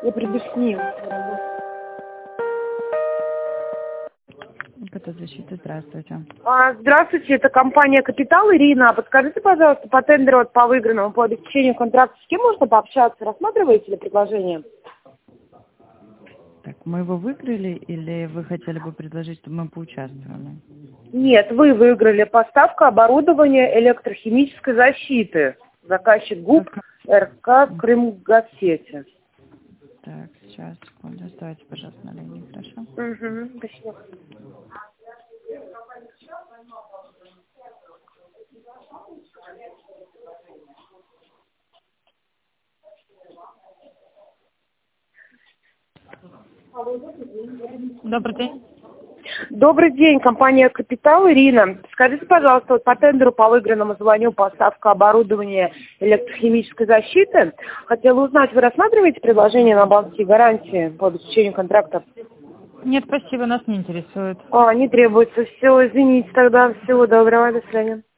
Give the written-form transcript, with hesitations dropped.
Я приду с ним. Защиты, здравствуйте. Здравствуйте, это компания «Капитал». Ирина, подскажите, пожалуйста, по тендеру по выигранному, по обеспечению контракта, с кем можно пообщаться? Рассматриваете ли предложение? Так, мы его выиграли или вы хотели бы предложить, чтобы мы поучаствовали? Нет, вы выиграли поставка оборудования электрохимической защиты. Заказчик ГУП РК Крымгазсети. Так, сейчас, секунду, оставайтесь, пожалуйста, на линии, хорошо? Угу, спасибо. Добрый день. Добрый день, компания «Капитал». Ирина, скажите, пожалуйста, вот по тендеру по выигранному звоню поставка оборудования электрохимической защиты. Хотела узнать, вы рассматриваете предложение на банковские гарантии по обеспечению контрактов? Нет, спасибо, нас не интересует. Не требуется. Все, извините тогда. Всего доброго, до свидания.